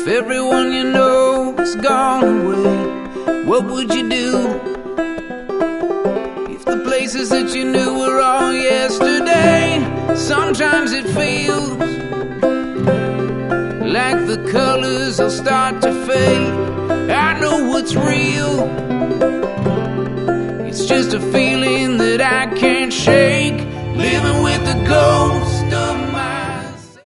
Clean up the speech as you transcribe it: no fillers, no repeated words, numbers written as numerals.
If everyone you know is gone away, what would you do? If the places that you knew were all yesterday, sometimes it feels like the colors will start to fade. I know what's real, it's just a feeling